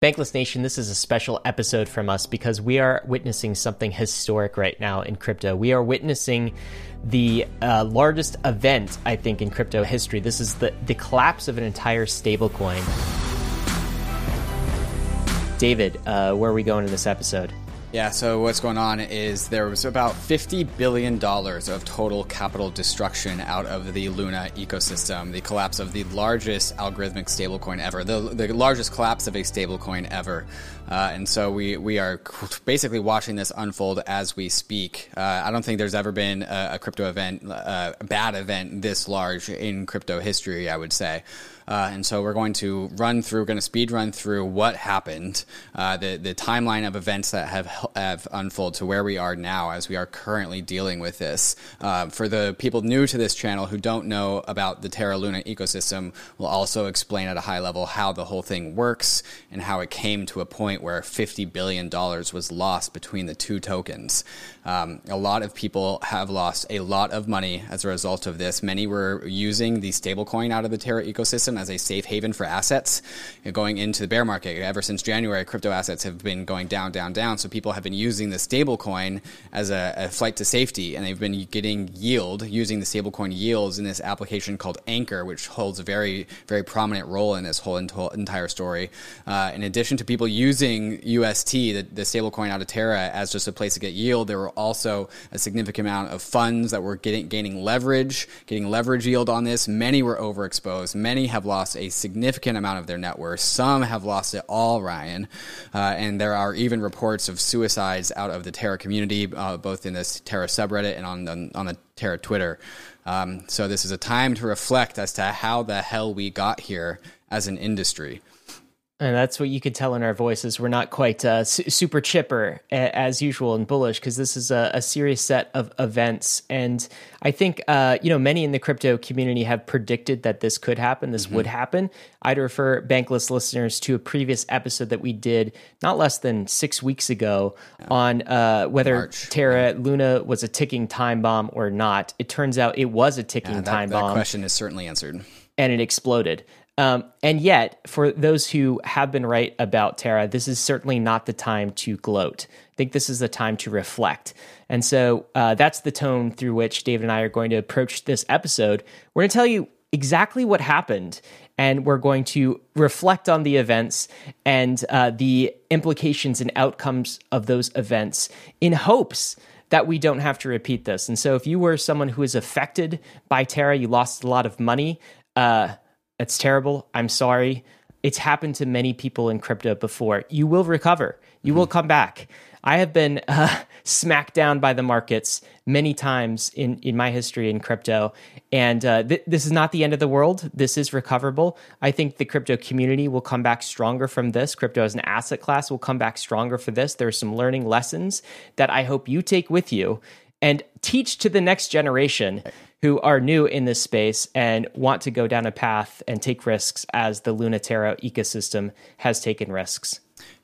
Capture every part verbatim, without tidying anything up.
Bankless Nation, this is a special episode from us because we are witnessing something historic right now in crypto. We are witnessing the uh, largest event, I think, in crypto history. This is the, the collapse of an entire stablecoin. David, uh, where are we going in this episode? Yeah, so what's going on is there was about fifty billion dollars of total capital destruction out of the Luna ecosystem, the collapse of the largest algorithmic stablecoin ever, the, the largest collapse of a stablecoin ever. Uh, and so we, we are basically watching this unfold as we speak. Uh, I don't think there's ever been a, a crypto event, uh, a bad event this large in crypto history, I would say. Uh, and so we're going to run through, going to speed run through what happened, uh, the the timeline of events that have have unfolded to where we are now as we are currently dealing with this. Uh, for the people new to this channel who don't know about the Terra Luna ecosystem, we'll also explain at a high level how the whole thing works and how it came to a point where fifty billion dollars was lost between the two tokens. Um, a lot of people have lost a lot of money as a result of this. Many were using the stablecoin out of the Terra ecosystem as a safe haven for assets going into the bear market. Ever since January, crypto assets have been going down, down, down. So people have been using the stablecoin as a, a flight to safety, and they've been getting yield, using the stablecoin yields in this application called Anchor, which holds a very, very prominent role in this whole entire story. Uh, in addition to people using U S T, the, the stablecoin out of Terra, as just a place to get yield, there were also a significant amount of funds that were getting gaining leverage, getting leverage yield on this. Many were overexposed. Many have lost a significant amount of their net worth. Some have lost it all, Ryan. Uh, and there are even reports of suicides out of the Terra community, uh, both in this Terra subreddit and on the, on the Terra Twitter. Um, so this is a time to reflect as to how the hell we got here as an industry. And that's what you could tell in our voices. We're not quite uh, su- super chipper a- as usual and bullish, because this is a, a serious set of events. And I think, uh, you know, many in the crypto community have predicted that this could happen, this mm-hmm. would happen. I'd refer Bankless listeners to a previous episode that we did not less than six weeks ago yeah. on uh, whether March. Terra Luna was a ticking time bomb or not. It turns out it was a ticking yeah, that, time that bomb. That question is certainly answered. And it exploded. Um, and yet, for those who have been right about Terra, this is certainly not the time to gloat. I think this is the time to reflect. And so uh, that's the tone through which David and I are going to approach this episode. We're going to tell you exactly what happened, and we're going to reflect on the events and uh, the implications and outcomes of those events in hopes that we don't have to repeat this. And so if you were someone who is affected by Terra, you lost a lot of money, uh, it's terrible. I'm sorry. It's happened to many people in crypto before. You will recover. You mm-hmm. will come back. I have been uh, smacked down by the markets many times in, in my history in crypto. And uh, th- this is not the end of the world. This is recoverable. I think the crypto community will come back stronger from this. Crypto as an asset class will come back stronger for this. There are some learning lessons that I hope you take with you and teach to the next generation who are new in this space and want to go down a path and take risks as the Luna Terra ecosystem has taken risks.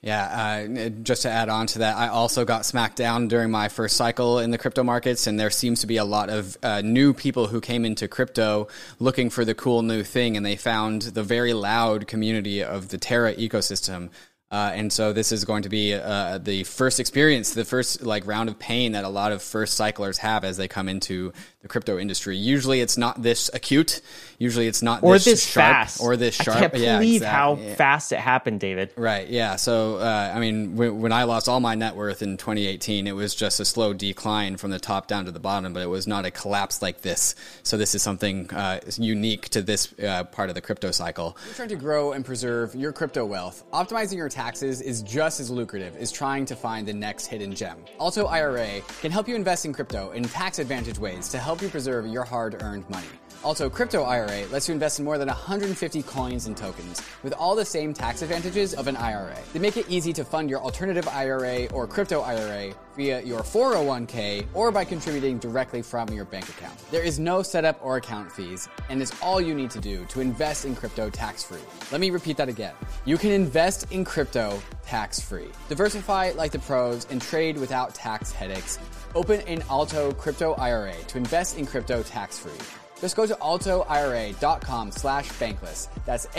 Yeah, uh, just to add on to that, I also got smacked down during my first cycle in the crypto markets, and there seems to be a lot of uh, new people who came into crypto looking for the cool new thing, and they found the very loud community of the Terra ecosystem. Uh, and so this is going to be uh, the first experience, the first like round of pain that a lot of first cyclers have as they come into the crypto industry. Usually it's not this acute. Usually it's not or this, this sharp fast. or this sharp. I can't yeah, believe exactly. how yeah. fast it happened, David. Right. Yeah. So, uh, I mean, when, when I lost all my net worth in twenty eighteen, it was just a slow decline from the top down to the bottom, but it was not a collapse like this. So this is something uh, unique to this uh, part of the crypto cycle. If you're trying to grow and preserve your crypto wealth, optimizing your taxes is just as lucrative as trying to find the next hidden gem. Alto I R A can help you invest in crypto in tax advantage ways to help you preserve your hard-earned money. Also, Crypto I R A lets you invest in more than one hundred fifty coins and tokens with all the same tax advantages of an I R A. They make it easy to fund your alternative I R A or crypto I R A via your four oh one k or by contributing directly from your bank account. There is no setup or account fees, and it's all you need to do to invest in crypto tax-free. Let me repeat that again. You can invest in crypto tax-free. Diversify like the pros and trade without tax headaches. Open an Alto Crypto I R A to invest in crypto tax-free. Just go to altoira.com slash bankless. That's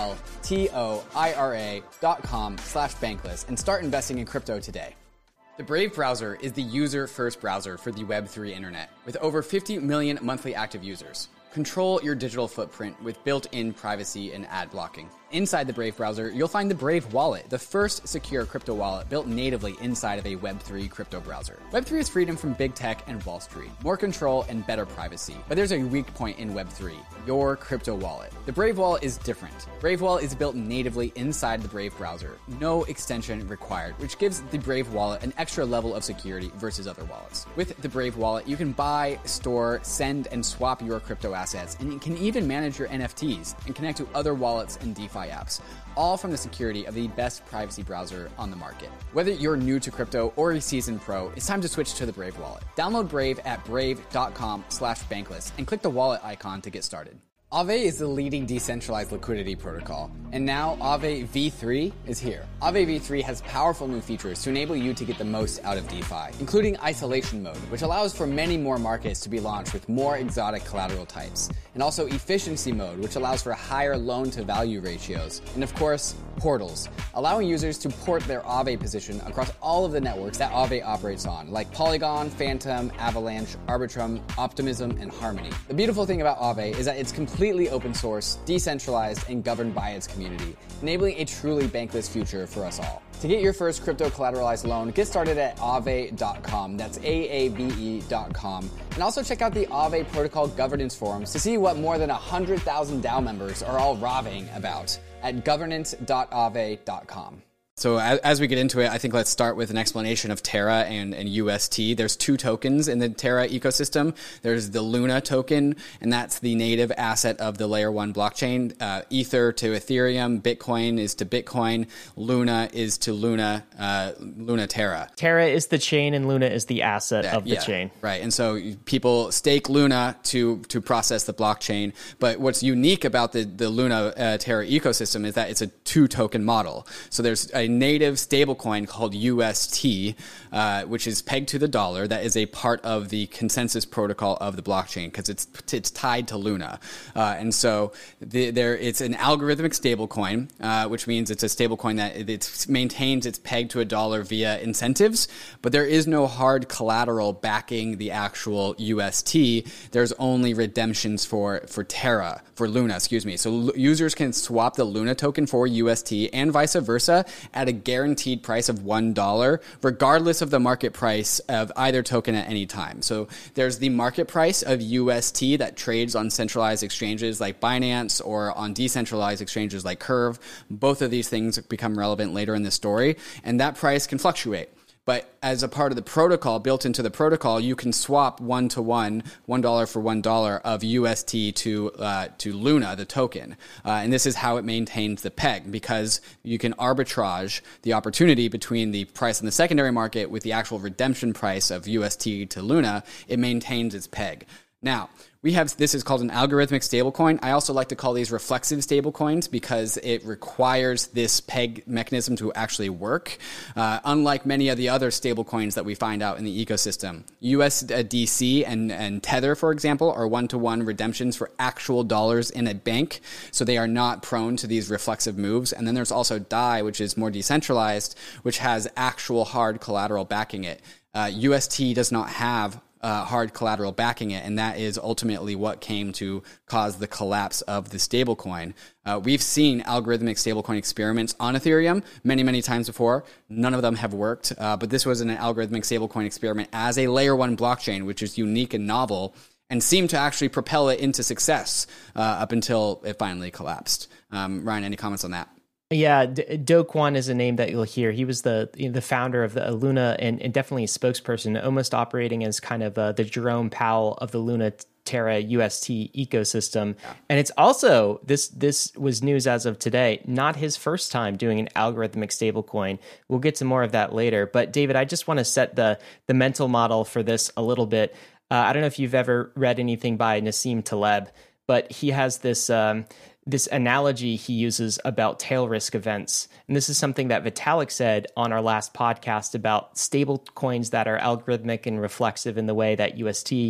A-L-T-O-I-R-A dot com slash bankless and start investing in crypto today. The Brave browser is the user-first browser for the Web three internet, with over fifty million monthly active users. Control your digital footprint with built-in privacy and ad blocking. Inside the Brave browser, you'll find the Brave Wallet, the first secure crypto wallet built natively inside of a Web three crypto browser. Web three is freedom from big tech and Wall Street, more control and better privacy. But there's a weak point in Web three, your crypto wallet. The Brave Wallet is different. Brave Wallet is built natively inside the Brave browser, no extension required, which gives the Brave Wallet an extra level of security versus other wallets. With the Brave Wallet, you can buy, store, send, and swap your crypto assets, and you can even manage your N F Ts and connect to other wallets and DeFi apps, all from the security of the best privacy browser on the market. Whether you're new to crypto or a seasoned pro, it's time to switch to the Brave Wallet. Download Brave at brave.com slash bankless and click the wallet icon to get started. Aave is the leading decentralized liquidity protocol, and now Aave v three is here. Aave v three has powerful new features to enable you to get the most out of DeFi, including isolation mode, which allows for many more markets to be launched with more exotic collateral types, and also efficiency mode, which allows for higher loan-to-value ratios, and of course, portals, allowing users to port their Aave position across all of the networks that Aave operates on, like Polygon, Phantom, Avalanche, Arbitrum, Optimism, and Harmony. The beautiful thing about Aave is that it's completely completely open source, decentralized, and governed by its community, enabling a truly bankless future for us all. To get your first crypto collateralized loan, get started at aave dot com. That's A A V E dot com. And also check out the Aave Protocol Governance Forums to see what more than one hundred thousand DAO members are all raving about at governance dot aave dot com. So as, as we get into it, I think let's start with an explanation of Terra and, and U S T. There's two tokens in the Terra ecosystem. There's the Luna token, and that's the native asset of the layer one blockchain. Uh, Ether to Ethereum, Bitcoin is to Bitcoin, Luna is to Luna, uh, Luna Terra. Terra is the chain and Luna is the asset Yeah, of the yeah, chain. Right. And so people stake Luna to to process the blockchain. But what's unique about the, the Luna uh, Terra ecosystem is that it's a two token model. So there's a native stablecoin called U S T, uh, which is pegged to the dollar. That is a part of the consensus protocol of the blockchain because it's it's tied to Luna, uh, and so the, there it's an algorithmic stablecoin, uh, which means it's a stablecoin that it, it maintains its peg to a dollar via incentives, but there is no hard collateral backing the actual U S T. There's only redemptions for for Terra for Luna, excuse me. So l- users can swap the Luna token for U S T and vice versa at a guaranteed price of one dollar, regardless of the market price of either token at any time. So there's the market price of U S T that trades on centralized exchanges like Binance or on decentralized exchanges like Curve. Both of these things become relevant later in the story, and that price can fluctuate. But as a part of the protocol, built into the protocol, you can swap one to one, one dollar for one dollar of U S T to uh, to Luna, the token, uh, and this is how it maintains the peg because you can arbitrage the opportunity between the price in the secondary market with the actual redemption price of U S T to Luna. It maintains its peg. Now, we have, this is called an algorithmic stablecoin. I also like to call these reflexive stablecoins because it requires this peg mechanism to actually work. Uh, unlike many of the other stablecoins that we find out in the ecosystem. U S D C and, and Tether, for example, are one-to-one redemptions for actual dollars in a bank. So they are not prone to these reflexive moves. And then there's also D A I, which is more decentralized, which has actual hard collateral backing it. Uh, U S T does not have Uh, hard collateral backing it, and that is ultimately what came to cause the collapse of the stablecoin. Uh, we've seen algorithmic stablecoin experiments on Ethereum many, many times before. None of them have worked, uh, but this was an algorithmic stablecoin experiment as a layer one blockchain, which is unique and novel, and seemed to actually propel it into success uh, up until it finally collapsed. Um, Ryan, any comments on that? Yeah, D- Do Kwon is a name that you'll hear. He was the you know, the founder of the Luna and, and definitely a spokesperson, almost operating as kind of uh, the Jerome Powell of the Luna Terra U S T ecosystem. Yeah. And it's also, this this was news as of today, not his first time doing an algorithmic stablecoin. We'll get to more of that later. But David, I just want to set the the mental model for this a little bit. Uh, I don't know if you've ever read anything by Nassim Taleb, but he has this... Um, this analogy he uses about tail risk events. And this is something that Vitalik said on our last podcast about stable coins that are algorithmic and reflexive in the way that U S T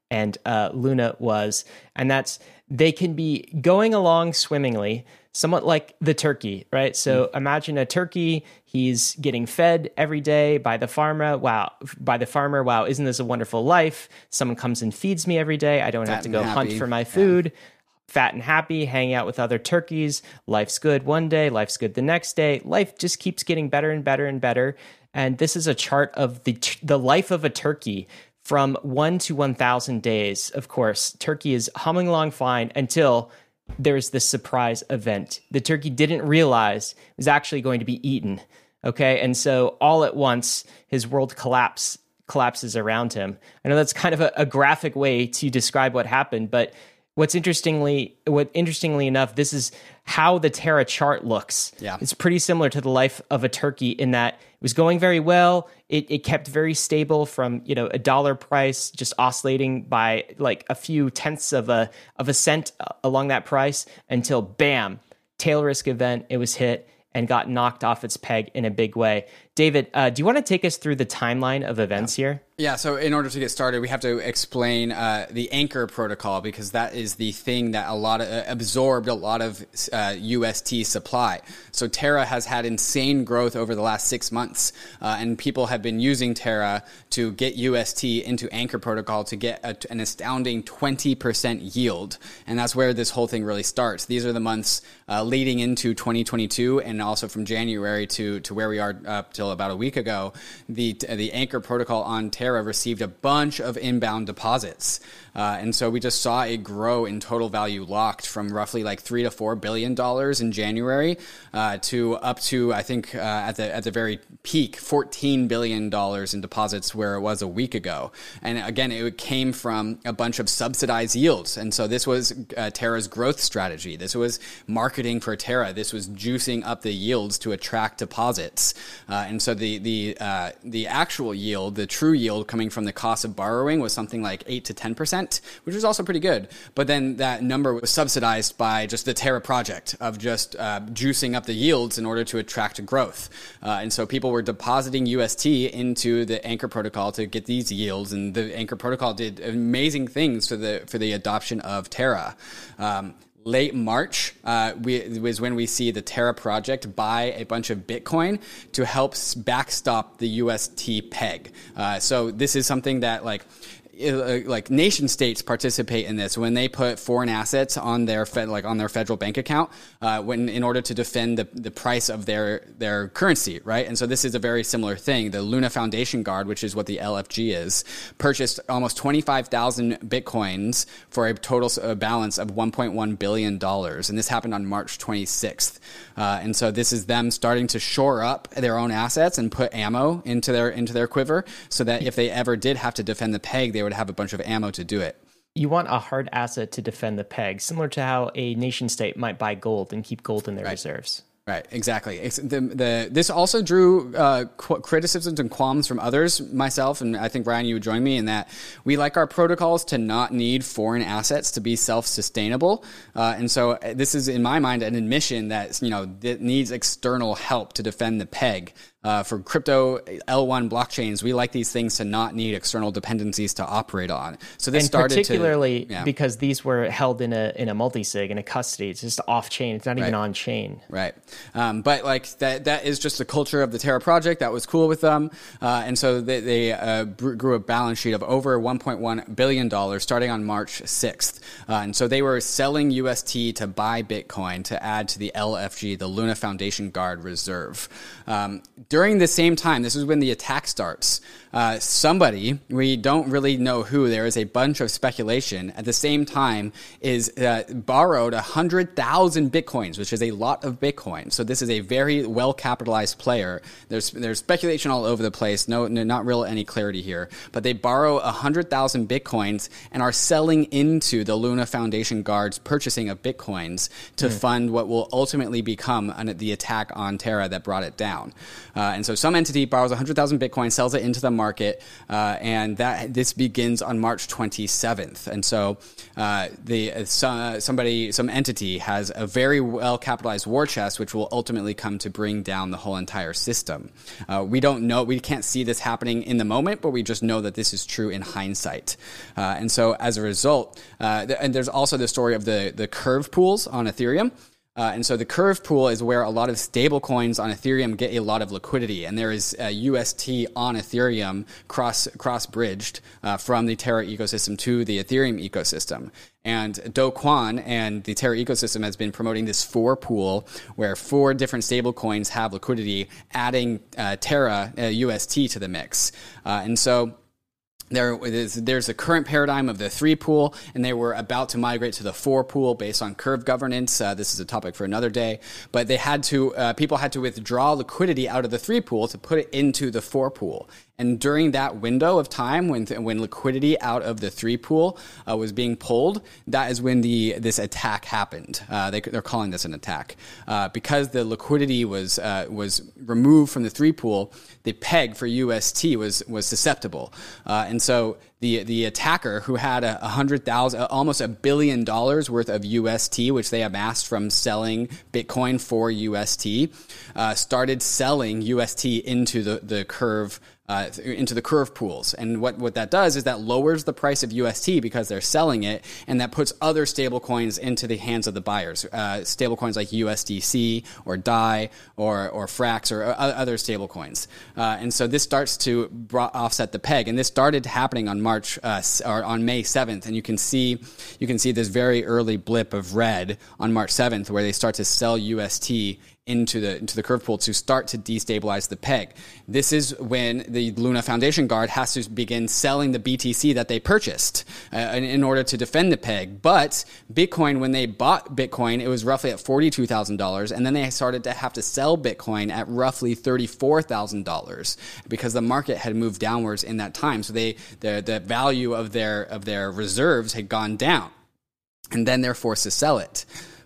and uh, Luna was. And that's, they can be going along swimmingly, somewhat like the turkey, right? So mm. imagine a turkey, he's getting fed every day by the farmer. Wow, by the farmer. Wow, isn't this a wonderful life? Someone comes and feeds me every day. I don't Fat have to go happy. hunt for my food. Yeah. Fat and happy, hanging out with other turkeys. Life's good one day, life's good the next day. Life just keeps getting better and better and better. And this is a chart of the the life of a turkey from one to one thousand days. Of course, turkey is humming along fine until there's this surprise event. The turkey didn't realize it was actually going to be eaten. Okay, and so all at once, his world collapse, collapses around him. I know that's kind of a, a graphic way to describe what happened, but What's interestingly, what interestingly enough, this is how the Terra chart looks. Yeah. It's pretty similar to the life of a turkey in that it was going very well. It it kept very stable from, you know, a dollar price, just oscillating by like a few tenths of a of a cent along that price until bam, tail risk event. It was hit and got knocked off its peg in a big way. David, uh, do you want to take us through the timeline of events yeah. here? Yeah, so in order to get started, we have to explain uh, the Anchor protocol, because that is the thing that a lot of uh, absorbed a lot of uh, U S T supply. So Terra has had insane growth over the last six months, uh, and people have been using Terra to get U S T into Anchor protocol to get a, an astounding twenty percent yield, and that's where this whole thing really starts. These are the months uh, leading into twenty twenty-two, and also from January to to where we are up till about a week ago. The the Anchor protocol on Terra received a bunch of inbound deposits. Uh, and so we just saw it grow in total value locked from roughly like three to four billion dollars in January uh, to up to, I think, uh, at the at the very peak, fourteen billion dollars in deposits where it was a week ago. And again, it came from a bunch of subsidized yields. And so this was uh, Terra's growth strategy. This was marketing for Terra. This was juicing up the yields to attract deposits. Uh, and so the the uh, the actual yield, the true yield coming from the cost of borrowing was something like eight to ten percent, which was also pretty good. But then that number was subsidized by just the Terra project of just uh, juicing up the yields in order to attract growth. Uh, and so people were depositing U S T into the Anchor protocol to get these yields, and the Anchor protocol did amazing things for the for the adoption of Terra. Um, Late March uh, we, was when we see the Terra project buy a bunch of Bitcoin to help backstop the U S T peg. Uh, so this is something that like like nation states participate in this when they put foreign assets on their fed, like on their federal bank account, uh, when in order to defend the, the price of their their currency, right? And so this is a very similar thing. The Luna Foundation Guard, which is what the L F G is, purchased almost twenty-five thousand bitcoins for a total uh, balance of one point one billion dollars, and this happened on March twenty-sixth. Uh, and so this is them starting to shore up their own assets and put ammo into their into their quiver, so that if they ever did have to defend the peg, they would have a bunch of ammo to do it. You want a hard asset to defend the peg, similar to how a nation state might buy gold and keep gold in their right. reserves. Right, exactly. It's the, the, this also drew uh, qu- criticisms and qualms from others, myself, and I think, Brian, you would join me in that we like our protocols to not need foreign assets to be self-sustainable. Uh, and so this is, in my mind, an admission that, you know, it needs external help to defend the peg. Uh, for crypto L one blockchains, we like these things to not need external dependencies to operate on. So this and started particularly to, yeah. because these were held in a in a multi-sig, in a custody. It's just off chain. It's not even right. on chain. Right. Um, but like that that is just the culture of the Terra project. That was cool with them. Uh, and so they, they uh, grew a balance sheet of over one point one billion dollars starting on March sixth. Uh, and so they were selling U S T to buy Bitcoin to add to the L F G, the Luna Foundation Guard Reserve. Um, During the same time, this is when the attack starts. Uh, somebody, we don't really know who, there is a bunch of speculation, at the same time is uh, borrowed one hundred thousand Bitcoins, which is a lot of Bitcoin. So this is a very well-capitalized player. There's there's speculation all over the place, no, no not real any clarity here. But they borrow one hundred thousand Bitcoins and are selling into the Luna Foundation Guard's purchasing of Bitcoins to mm. fund what will ultimately become an, the attack on Terra that brought it down. Uh, Uh, and so some entity borrows one hundred thousand Bitcoin, sells it into the market, uh, and that this begins on March twenty-seventh. And so uh, the uh, some, somebody, some entity has a very well-capitalized war chest, which will ultimately come to bring down the whole entire system. Uh, we don't know, we can't see this happening in the moment, but we just know that this is true in hindsight. Uh, and so as a result, uh, th- and there's also the story of the, the curve pools on Ethereum. Uh, and so the curve pool is where a lot of stable coins on Ethereum get a lot of liquidity. And there is a U S T on Ethereum cross, cross-bridged uh, from the Terra ecosystem to the Ethereum ecosystem. And Do Kwon and the Terra ecosystem has been promoting this four pool where four different stable coins have liquidity, adding uh, Terra uh, U S T to the mix. Uh, and so There is, there's a current paradigm of the three pool, and they were about to migrate to the four pool based on curve governance. Uh, this is a topic for another day, but they had to, uh, people had to withdraw liquidity out of the three pool to put it into the four pool. And during that window of time, when when liquidity out of the three pool uh, was being pulled, that is when the this attack happened. Uh, they, they're calling this an attack uh, because the liquidity was uh, was removed from the three pool. The peg for U S T was was susceptible, uh, and so the the attacker, who had a, a hundred thousand, almost a billion dollars worth of U S T, which they amassed from selling Bitcoin for U S T, uh, started selling U S T into the the curve. Uh, into the curve pools. And what, what that does is that lowers the price of U S T because they're selling it, and that puts other stable coins into the hands of the buyers. Uh, stable coins like U S D C or D A I or, or Frax or other stable coins. Uh, and so this starts to bro- offset the peg. And this started happening on March, uh, or on May seventh. And you can see, you can see this very early blip of red on March seventh where they start to sell U S T into the into the curve pool to start to destabilize the peg. This is when the Luna Foundation Guard has to begin selling the B T C that they purchased uh, in, in order to defend the peg. But Bitcoin, when they bought Bitcoin, it was roughly at forty-two thousand dollars, and then they started to have to sell Bitcoin at roughly thirty-four thousand dollars because the market had moved downwards in that time. So they the the value of their of their reserves had gone down, and then they're forced to sell it.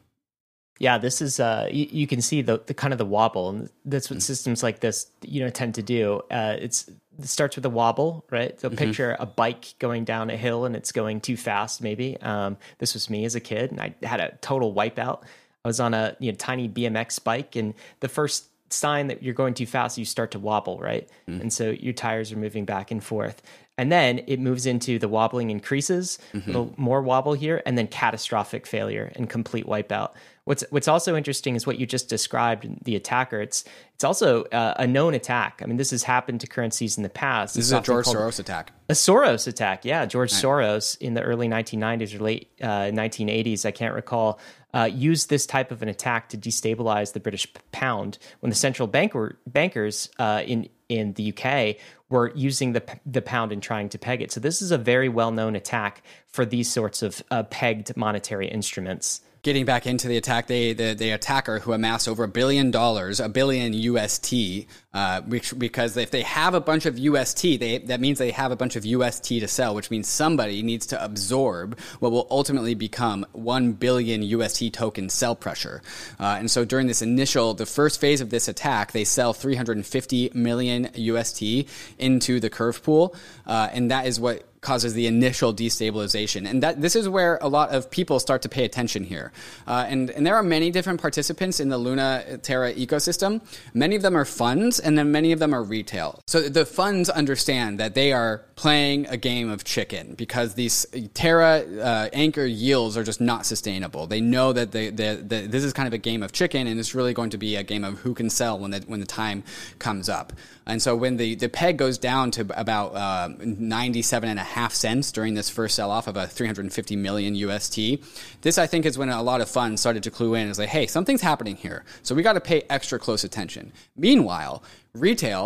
Yeah, this is, uh, you, you can see the, the kind of the wobble, and that's what mm-hmm. systems like this, you know, tend to do. Uh, it's, it starts with a wobble, right? So mm-hmm. picture a bike going down a hill and it's going too fast, maybe. Um, this was me as a kid, and I had a total wipeout. I was on a you know, tiny B M X bike, and the first sign that you're going too fast, you start to wobble, right? Mm-hmm. And so your tires are moving back and forth. And then it moves into the wobbling increases, mm-hmm. a little more wobble here, and then catastrophic failure and complete wipeout. What's what's also interesting is what you just described, the attacker. It's it's also uh, a known attack. I mean, this has happened to currencies in the past. This it's is a George Soros attack. A Soros attack, yeah. George right. Soros in the early nineteen nineties or late uh, nineteen eighties, I can't recall, uh, used this type of an attack to destabilize the British pound when the central banker, bankers uh, in in the U K were using the the pound and trying to peg it. So this is a very well-known attack for these sorts of uh, pegged monetary instruments. Getting back into the attack, they, the, the attacker who amassed over a billion dollars, a billion U S T, uh, which, because if they have a bunch of U S T, they, that means they have a bunch of U S T to sell, which means somebody needs to absorb what will ultimately become one billion U S T token sell pressure. Uh, and so during this initial, the first phase of this attack, they sell three hundred fifty million U S T into the curve pool, uh, and that is what causes the initial destabilization. And that this is where a lot of people start to pay attention here. Uh, and, and there are many different participants in the Luna Terra ecosystem. Many of them are funds, and then many of them are retail. So the funds understand that they are playing a game of chicken because these Terra uh, anchor yields are just not sustainable. They know that they, they, they, this is kind of a game of chicken, and it's really going to be a game of who can sell when the, when the time comes up. And so when the, the peg goes down to about uh, ninety-seven and a half cents during this first sell-off of a three hundred fifty million U S T, this I think is when a lot of funds started to clue in. It's like, hey, something's happening here, so we got to pay extra close attention. Meanwhile, retail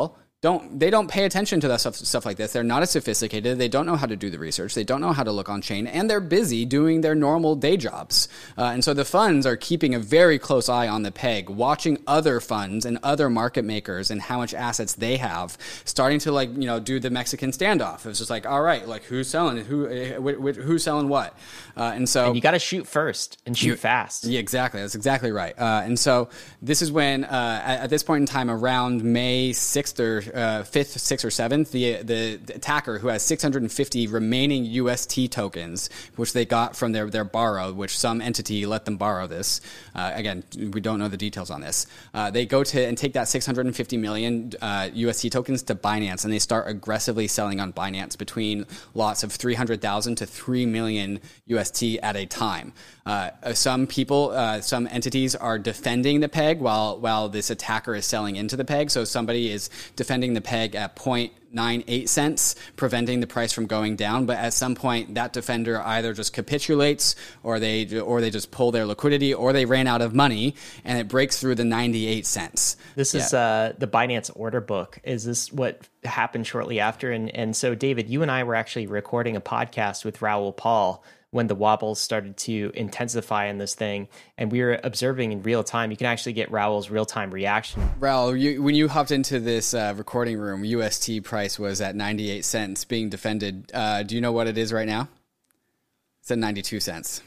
don't they don't pay attention to that stuff stuff like this. They're not as sophisticated. They don't know how to do the research. They don't know how to look on chain, and they're busy doing their normal day jobs. Uh, and so the funds are keeping a very close eye on the peg, watching other funds and other market makers and how much assets they have, starting to like you know do the Mexican standoff. It was just like, all right, like who's selling who uh, who's selling what, uh, and so and you got to shoot first and shoot you, fast. Yeah, exactly. That's exactly right. Uh, and so this is when uh, at, at this point in time, around May sixth or uh, fifth, sixth or seventh, the, the the attacker who has six hundred fifty remaining U S T tokens, which they got from their their borrow, which some entity let them borrow this. Uh, again, we don't know the details on this. Uh, they go to and take that six hundred fifty million uh, U S T tokens to Binance, and they start aggressively selling on Binance between lots of three hundred thousand to three million U S T at a time. Uh, some people, uh, some entities are defending the peg while while this attacker is selling into the peg. So somebody is defending the peg at zero point nine eight cents, preventing the price from going down. But at some point, that defender either just capitulates, or they or they just pull their liquidity, or they ran out of money, and it breaks through the ninety-eight cents. This yeah. is uh, the Binance order book. Is this what happened shortly after? And and so, David, you and I were actually recording a podcast with Raoul Pal when the wobbles started to intensify in this thing, and we were observing in real time. You can actually get Raoul's real-time reaction. Raoul, you, when you hopped into this uh, recording room, U S T price was at ninety-eight cents being defended. Uh, do you know what it is right now? It's at ninety-two cents.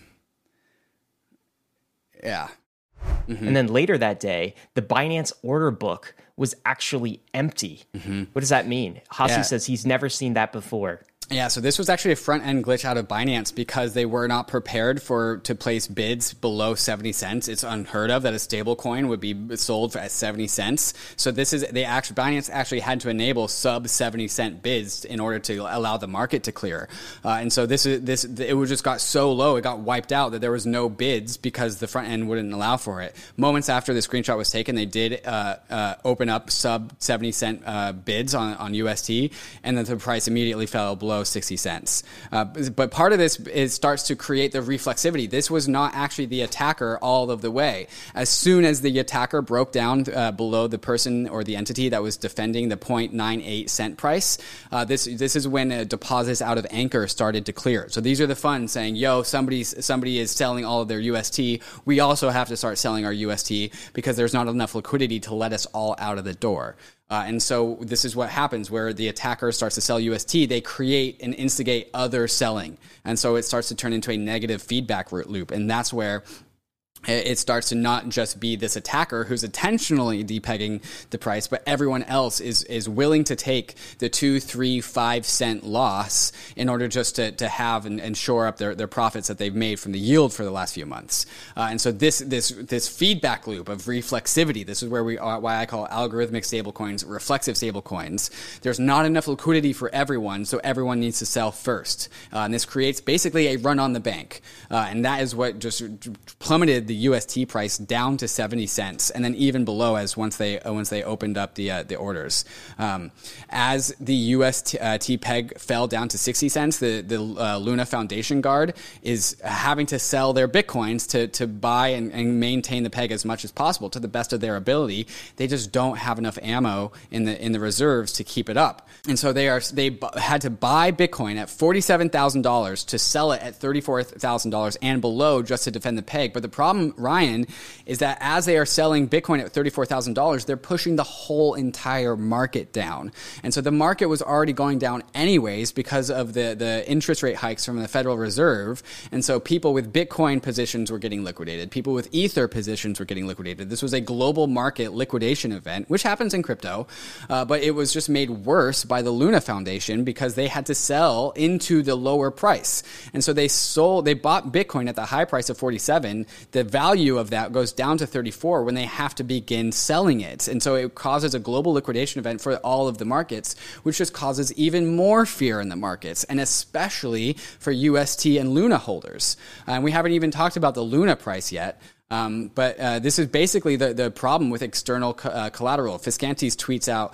Yeah. Mm-hmm. And then later that day, the Binance order book was actually empty. Mm-hmm. What does that mean? Hasu yeah. says he's never seen that before. Yeah, so this was actually a front-end glitch out of Binance because they were not prepared for to place bids below seventy cents. It's unheard of that a stable coin would be sold for at seventy cents. So this is they actually Binance actually had to enable sub seventy cent bids in order to allow the market to clear. Uh, and so this is this it was just got so low, it got wiped out that there was no bids because the front end wouldn't allow for it. Moments after the screenshot was taken, they did uh, uh, open up sub seventy cent uh, bids on on U S T, and then the price immediately fell below sixty cents. Uh, but part of this is starts to create the reflexivity. This was not actually the attacker all of the way. As soon as the attacker broke down uh, below the person or the entity that was defending the zero point nine eight cent price, uh, this this is when uh, deposits out of Anchor started to clear. So these are the funds saying, yo, somebody's, somebody is selling all of their U S T. We also have to start selling our U S T because there's not enough liquidity to let us all out of the door. Uh, and so this is what happens where the attacker starts to sell U S T. They create and instigate other selling. And so it starts to turn into a negative feedback loop. And that's where it starts to not just be this attacker who's intentionally depegging the price, but everyone else is is willing to take the two, three, five cent loss in order just to, to have and, and shore up their, their profits that they've made from the yield for the last few months. Uh, and so this this this feedback loop of reflexivity, this is where we are, why I call algorithmic stablecoins reflexive stablecoins. There's not enough liquidity for everyone, so everyone needs to sell first. Uh, and this creates basically a run on the bank. Uh, and that is what just plummeted the U S T price down to seventy cents, and then even below as once they uh, once they opened up the uh, the orders. Um, as the U S T uh, peg fell down to sixty cents, the the uh, Luna Foundation Guard is having to sell their bitcoins to to buy and, and maintain the peg as much as possible to the best of their ability. They just don't have enough ammo in the in the reserves to keep it up, and so they are they b- had to buy Bitcoin at forty-seven thousand dollars to sell it at thirty-four thousand dollars and below just to defend the peg. But the problem, Ryan, is that as they are selling Bitcoin at thirty-four thousand dollars, they're pushing the whole entire market down. And so the market was already going down anyways because of the, the interest rate hikes from the Federal Reserve. And so people with Bitcoin positions were getting liquidated. People with Ether positions were getting liquidated. This was a global market liquidation event, which happens in crypto, uh, but it was just made worse by the Luna Foundation because they had to sell into the lower price. And so they sold, they bought Bitcoin at the high price of forty-seven. The value of that goes down to thirty-four when they have to begin selling it. And so it causes a global liquidation event for all of the markets, which just causes even more fear in the markets, and especially for U S T and Luna holders. And uh, we haven't even talked about the Luna price yet. Um, but uh, this is basically the, the problem with external co- uh, collateral. Fiscantes tweets out,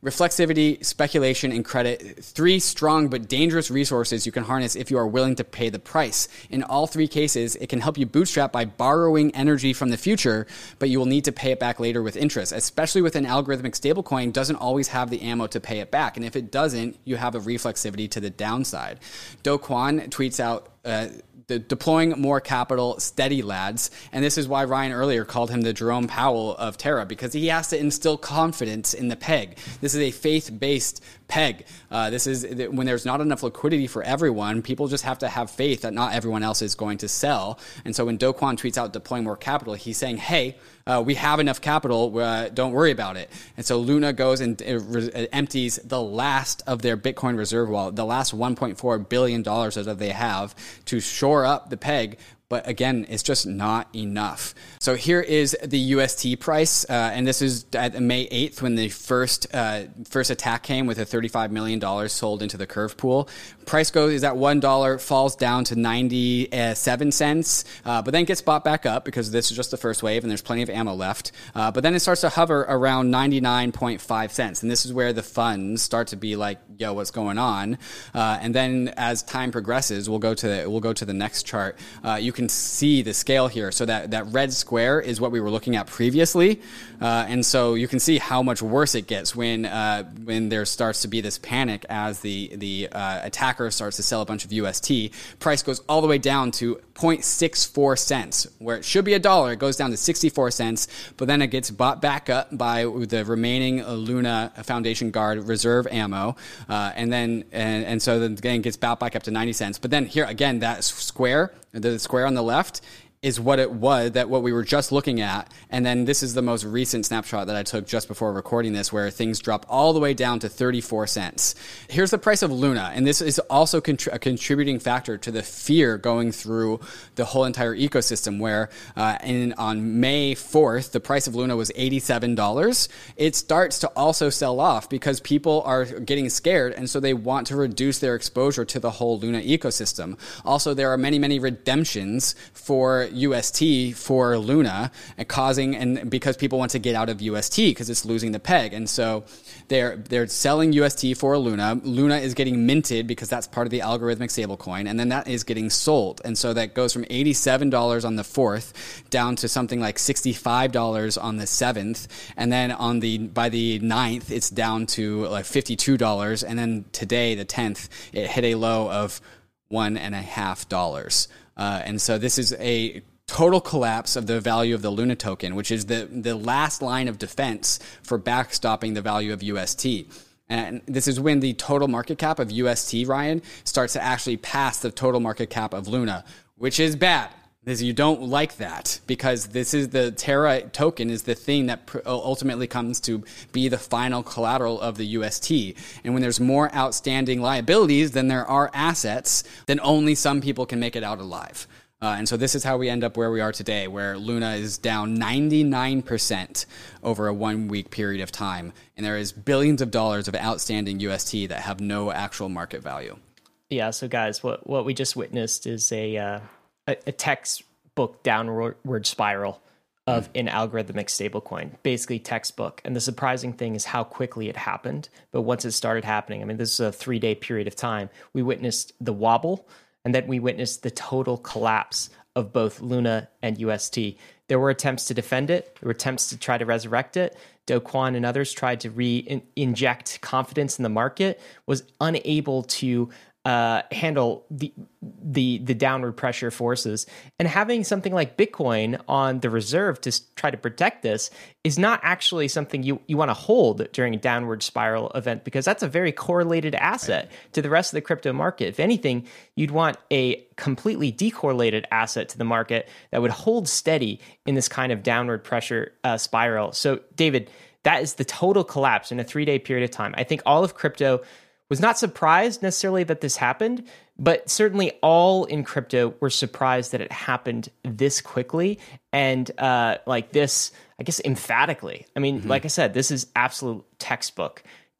Reflexivity, speculation, and credit, three strong but dangerous resources you can harness if you are willing to pay the price. In all three cases, it can help you bootstrap by borrowing energy from the future, but you will need to pay it back later with interest, especially with an algorithmic stablecoin doesn't always have the ammo to pay it back. And if it doesn't, you have a reflexivity to the downside. Do Kwon tweets out, uh, The deploying more capital, steady lads. And this is why Ryan earlier called him the Jerome Powell of Terra, because he has to instill confidence in the peg. This is a faith-based peg. Uh, this is when there's not enough liquidity for everyone, people just have to have faith that not everyone else is going to sell. And so when Do Kwon tweets out deploying more capital, he's saying, hey, uh, we have enough capital, uh, don't worry about it. And so Luna goes and uh, re- empties the last of their Bitcoin reserve wallet, the last one point four billion dollars that they have to shore up the peg. But again, it's just not enough. So here is the U S T price, uh, and this is at May eighth when the first uh, first attack came with a thirty-five million dollars sold into the curve pool. Price goes is at one dollar, falls down to ninety-seven cents, uh, but then gets bought back up because this is just the first wave and there's plenty of ammo left. Uh, but then it starts to hover around ninety-nine point five cents, and this is where the funds start to be like, yo, what's going on? Uh, and then as time progresses, we'll go to the, we'll go to the next chart. Uh, you can see the scale here. So that, that red square is what we were looking at previously. Uh, and so you can see how much worse it gets when uh, when there starts to be this panic as the, the uh, attacker starts to sell a bunch of U S T. Price goes all the way down to zero point six four cents, where it should be a dollar. It goes down to sixty-four cents, but then it gets bought back up by the remaining Luna Foundation Guard reserve ammo. Uh, and then, and, and so then again, gets bought back up to ninety cents. But then here again, that square, the square on the left is what it was, that what we were just looking at. And then this is the most recent snapshot that I took just before recording this, where things drop all the way down to thirty-four cents. Here's the price of Luna. And this is also contri- a contributing factor to the fear going through the whole entire ecosystem, where uh, in, on May fourth, the price of Luna was eighty-seven dollars. It starts to also sell off because people are getting scared. And so they want to reduce their exposure to the whole Luna ecosystem. Also, there are many, many redemptions for U S T for Luna, and causing, and because people want to get out of U S T because it's losing the peg. And so they're they're selling U S T for Luna. Luna is getting minted because that's part of the algorithmic stablecoin, and then that is getting sold. And so that goes from eighty-seven dollars on the fourth down to something like sixty-five dollars on the seventh, and then on the by the ninth it's down to like fifty-two dollars, and then today the tenth it hit a low of one and a half dollars. Uh, and so this is a total collapse of the value of the Luna token, which is the, the last line of defense for backstopping the value of U S T. And this is when the total market cap of U S T, Ryan, starts to actually pass the total market cap of Luna, which is bad. This, you don't like that, because this is the Terra token is the thing that pr- ultimately comes to be the final collateral of the U S T. And when there's more outstanding liabilities than there are assets, then only some people can make it out alive. Uh, and so this is how we end up where we are today, where Luna is down ninety-nine percent over a one-week period of time. And there is billions of dollars of outstanding U S T that have no actual market value. Yeah, so guys, what, what we just witnessed is a... Uh... a, a textbook downward spiral of an algorithmic stablecoin, basically textbook. And the surprising thing is how quickly it happened. But once it started happening, I mean, this is a three day period of time. We witnessed the wobble, and then we witnessed the total collapse of both Luna and U S T. There were attempts to defend it. There were attempts to try to resurrect it. Do Kwon and others tried to re-inject confidence in the market, was unable to Uh, handle the the the downward pressure forces. And having something like Bitcoin on the reserve to try to protect this is not actually something you, you want to hold during a downward spiral event, because that's a very correlated asset right. to the rest of the crypto market. If anything, you'd want a completely decorrelated asset to the market that would hold steady in this kind of downward pressure uh, spiral. So, David, that is the total collapse in a three-day period of time. I think all of crypto was not surprised necessarily that this happened, but certainly all in crypto were surprised that it happened this quickly and uh, like this, I guess, emphatically. I mean, mm-hmm. like I said, this is absolute textbook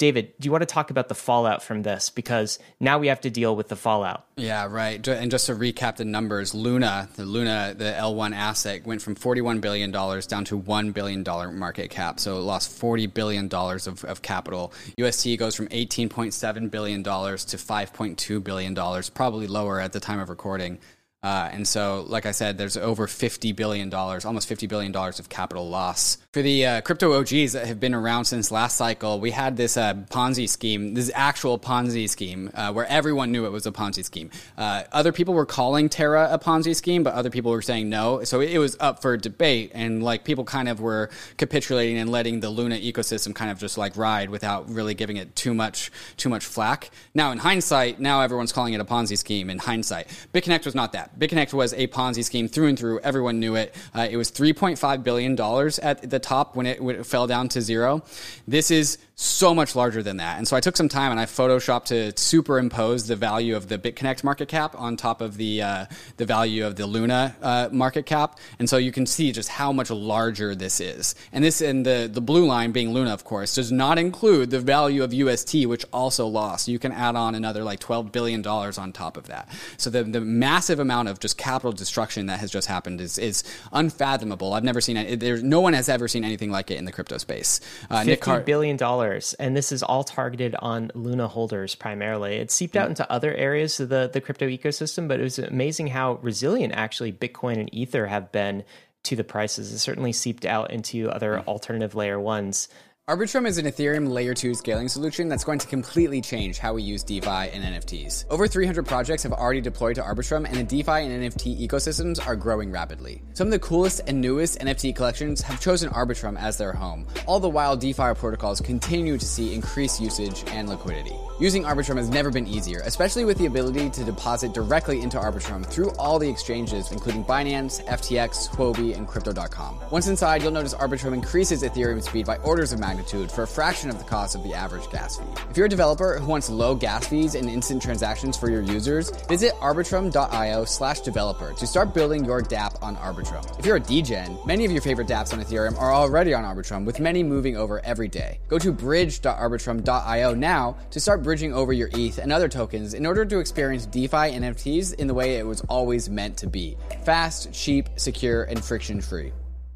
David, do you want to talk about the fallout from this? Because now we have to deal with the fallout. Yeah, right. And just to recap the numbers, Luna, the Luna, the L one asset went from forty-one billion dollars down to one billion dollars market cap. So it lost forty billion dollars of, of capital. U S T goes from eighteen point seven billion dollars to five point two billion dollars, probably lower at the time of recording. Uh, and so, like I said, there's over fifty billion dollars, almost fifty billion dollars of capital loss. For the uh, crypto O Gs that have been around since last cycle, we had this uh, Ponzi scheme, this actual Ponzi scheme, uh, where everyone knew it was a Ponzi scheme. Uh, other people were calling Terra a Ponzi scheme, but other people were saying no. So it was up for debate, and like people kind of were capitulating and letting the Luna ecosystem kind of just like ride without really giving it too much, too much flack. Now, in hindsight, now everyone's calling it a Ponzi scheme in hindsight. BitConnect was not that. BitConnect was a Ponzi scheme through and through. Everyone knew it. Uh, it was three point five billion dollars at the top when it, when it fell down to zero. This is so much larger than that. And so I took some time and I photoshopped to superimpose the value of the BitConnect market cap on top of the uh, the value of the Luna uh, market cap. And so you can see just how much larger this is. And this, and the, the blue line being Luna, of course, does not include the value of U S T, which also lost. You can add on another like twelve billion dollars on top of that. So the, the massive amount of just capital destruction that has just happened is, is unfathomable. I've never seen it. There's no one has ever seen anything like it in the crypto space. Uh, Nick Car- billion dollars. And this is all targeted on Luna holders primarily. It seeped out into other areas of the, the crypto ecosystem, but it was amazing how resilient actually Bitcoin and Ether have been to the prices. It certainly seeped out into other alternative layer ones. Arbitrum is an Ethereum layer two scaling solution that's going to completely change how we use DeFi and N F Ts. Over three hundred projects have already deployed to Arbitrum, and the DeFi and N F T ecosystems are growing rapidly. Some of the coolest and newest N F T collections have chosen Arbitrum as their home, all the while DeFi protocols continue to see increased usage and liquidity. Using Arbitrum has never been easier, especially with the ability to deposit directly into Arbitrum through all the exchanges, including Binance, F T X, Huobi, and Crypto dot com. Once inside, you'll notice Arbitrum increases Ethereum speed by orders of magnitude for a fraction of the cost of the average gas fee. If you're a developer who wants low gas fees and instant transactions for your users, visit arbitrum.io slash developer to start building your dApp on Arbitrum. If you're a degen, many of your favorite dApps on Ethereum are already on Arbitrum, with many moving over every day. Go to bridge dot arbitrum dot io now to start bridging over your E T H and other tokens in order to experience DeFi and N F Ts in the way it was always meant to be: fast, cheap, secure, and friction-free.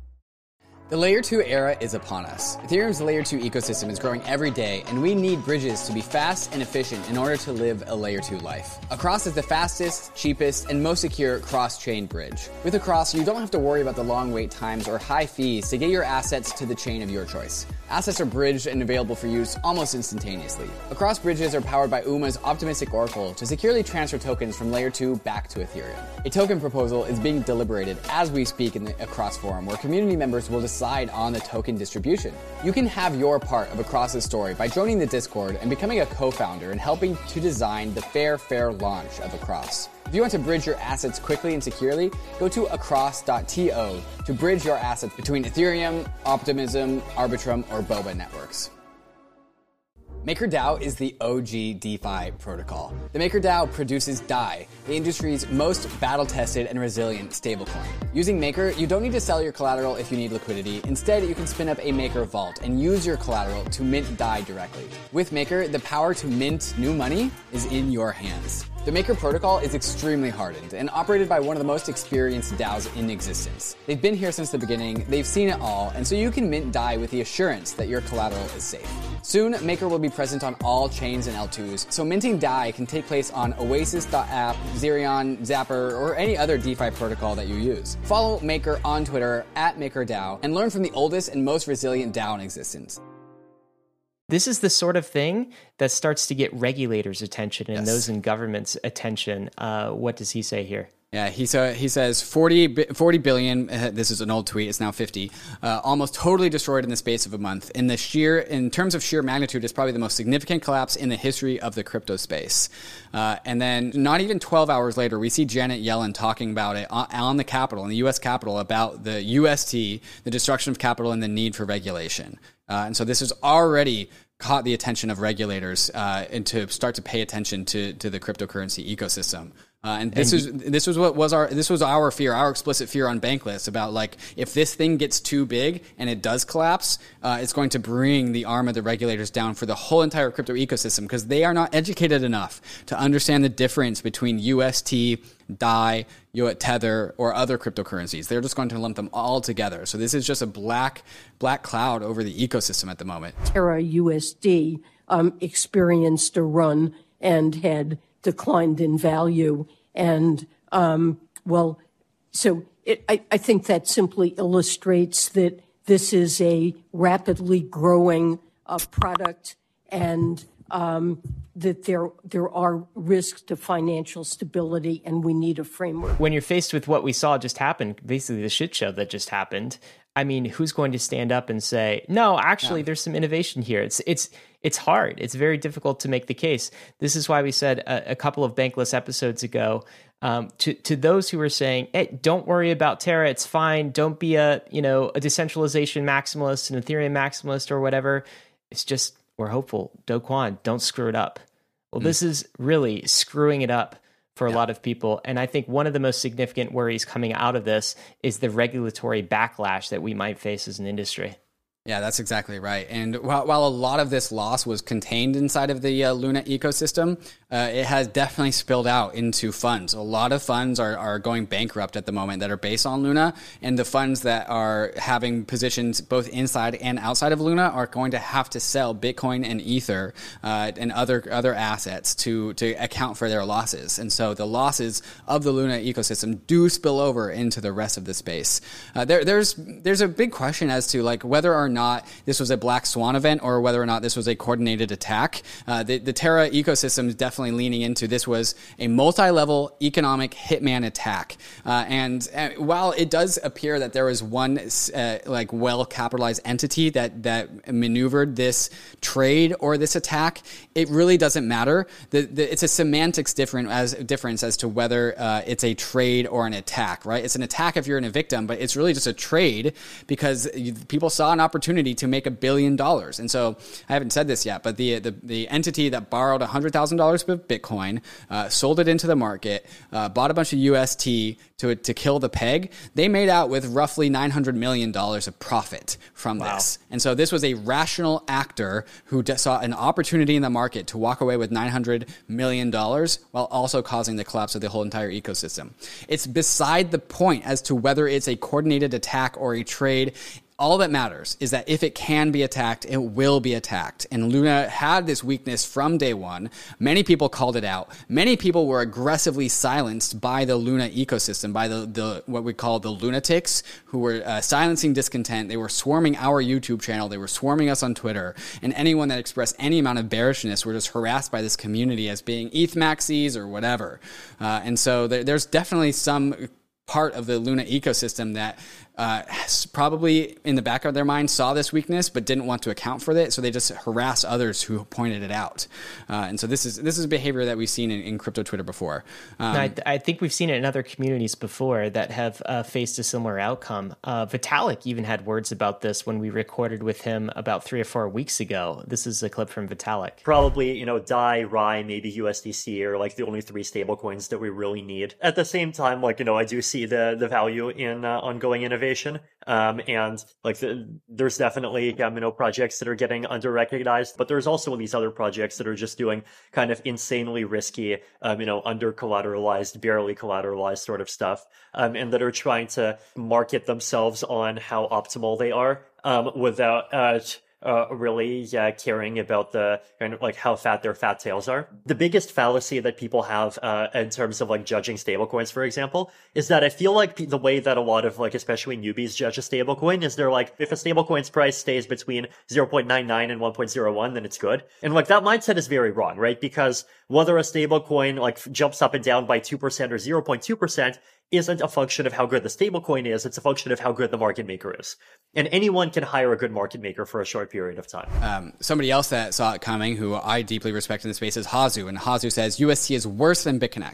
The Layer two era is upon us. Ethereum's Layer two ecosystem is growing every day, and we need bridges to be fast and efficient in order to live a Layer two life. Across is the fastest, cheapest, and most secure cross-chain bridge. With Across, you don't have to worry about the long wait times or high fees to get your assets to the chain of your choice. Assets are bridged and available for use almost instantaneously. Across bridges are powered by U M A's Optimistic Oracle to securely transfer tokens from Layer two back to Ethereum. A token proposal is being deliberated as we speak in the Across forum, where community members will decide on the token distribution. You can have your part of Across's story by joining the Discord and becoming a co-founder and helping to design the fair, fair launch of Across. If you want to bridge your assets quickly and securely, go to across dot to to bridge your assets between Ethereum, Optimism, Arbitrum, or Boba networks. MakerDAO is the O G DeFi protocol. The MakerDAO produces D A I, the industry's most battle-tested and resilient stablecoin. Using Maker, you don't need to sell your collateral if you need liquidity. Instead, you can spin up a Maker vault and use your collateral to mint D A I directly. With Maker, the power to mint new money is in your hands. The Maker protocol is extremely hardened and operated by one of the most experienced DAOs in existence. They've been here since the beginning, they've seen it all, and so you can mint D A I with the assurance that your collateral is safe. Soon, Maker will be present on all chains and L twos, so minting D A I can take place on Oasis dot app, Zerion, Zapper, or any other DeFi protocol that you use. Follow Maker on Twitter at MakerDAO and learn from the oldest and most resilient DAO in existence. This is the sort of thing that starts to get regulators' attention and Yes. those in government's attention. Uh, what does he say here? Yeah, he, so he says forty, forty billion, uh, this is an old tweet, it's now fifty, uh, almost totally destroyed in the space of a month. In the sheer, in terms of sheer magnitude, it's probably the most significant collapse in the history of the crypto space. Uh, and then not even twelve hours later, we see Janet Yellen talking about it on, on the Capitol, in the U S Capitol, about the U S T, the destruction of capital, and the need for regulation. Uh, and so this has already caught the attention of regulators uh, and to start to pay attention to, to the cryptocurrency ecosystem. Uh, and this and is this was what was our this was our fear, our explicit fear on Bankless about like if this thing gets too big and it does collapse, uh, it's going to bring the arm of the regulators down for the whole entire crypto ecosystem because they are not educated enough to understand the difference between U S T, D A I, Tether, or other cryptocurrencies. They're just going to lump them all together. So this is just a black black cloud over the ecosystem at the moment. Terra U S D um, experienced a run and had declined in value. And, um, well, so it, I, I think that simply illustrates that this is a rapidly growing uh, product and um, that there there are risks to financial stability, and we need a framework. When you're faced with what we saw just happen, basically the shit show that just happened, I mean, who's going to stand up and say, no, actually, yeah. there's some innovation here? It's it's it's hard. It's very difficult to make the case. This is why we said a, a couple of Bankless episodes ago, um, to to those who were saying, hey, don't worry about Terra, it's fine. Don't be a you know a decentralization maximalist, an Ethereum maximalist, or whatever. It's just we're hopeful. Do Kwon, don't screw it up. Well, mm. this is really screwing it up for a yeah. lot of people. And I think one of the most significant worries coming out of this is the regulatory backlash that we might face as an industry. Yeah, that's exactly right. And while, while a lot of this loss was contained inside of the uh, Luna ecosystem, uh, it has definitely spilled out into funds. A lot of funds are, are going bankrupt at the moment that are based on Luna. And the funds that are having positions both inside and outside of Luna are going to have to sell Bitcoin and Ether uh, and other other assets to, to account for their losses. And so the losses of the Luna ecosystem do spill over into the rest of the space. Uh, there, there's there's a big question as to like whether or not this was a black swan event or whether or not this was a coordinated attack. Uh, the, the Terra ecosystem is definitely leaning into this was a multi-level economic hitman attack. Uh, and, and while it does appear that there was one uh, like well-capitalized entity that, that maneuvered this trade or this attack, it really doesn't matter. The, the, it's a semantics different as, difference as to whether uh, it's a trade or an attack, right? It's an attack if you're in a victim, but it's really just a trade because you, people saw an opportunity to make a billion dollars. And so I haven't said this yet, but the the, the entity that borrowed one hundred thousand dollars of Bitcoin, uh, sold it into the market, uh, bought a bunch of U S T to to kill the peg, they made out with roughly nine hundred million dollars of profit from wow. this. And so this was a rational actor who saw an opportunity in the market to walk away with nine hundred million dollars while also causing the collapse of the whole entire ecosystem. It's beside the point as to whether it's a coordinated attack or a trade. All that matters is that if it can be attacked, it will be attacked. And Luna had this weakness from day one. Many people called it out. Many people were aggressively silenced by the Luna ecosystem, by the, the what we call the lunatics, who were uh, silencing discontent. They were swarming our YouTube channel. They were swarming us on Twitter. And anyone that expressed any amount of bearishness were just harassed by this community as being E T H maxis or whatever. Uh, and so there, there's definitely some part of the Luna ecosystem that uh, probably in the back of their mind saw this weakness but didn't want to account for it, so they just harass others who pointed it out. Uh, and so this is this is behavior that we've seen in, in crypto Twitter before. Um, I, I think we've seen it in other communities before that have uh, faced a similar outcome. Uh, Vitalik even had words about this when we recorded with him about three or four weeks ago. This is a clip from Vitalik. Probably, you know, D A I, R A I, maybe U S D C are like the only three stablecoins that we really need. At the same time, like, you know, I do see the the value in uh, ongoing innovation. Um, and like the, there's definitely um, you know projects that are getting under recognized, but there's also these other projects that are just doing kind of insanely risky, um, you know, under collateralized, barely collateralized sort of stuff, um, and that are trying to market themselves on how optimal they are, um, without uh, Uh, really yeah, caring about the kind of like how fat their fat tails are. The biggest fallacy that people have uh, in terms of like judging stablecoins, for example, is that I feel like the way that a lot of like especially newbies judge a stablecoin is they're like, if a stablecoin's price stays between zero point nine nine and one point zero one, then it's good. And like that mindset is very wrong, right? Because whether a stablecoin like jumps up and down by two percent or zero point two percent isn't a function of how good the stablecoin is, it's a function of how good the market maker is. And anyone can hire a good market maker for a short period of time. Um, somebody else that saw it coming, who I deeply respect in the space, is Hazu. And Hazu says, U S T is worse than BitConnect.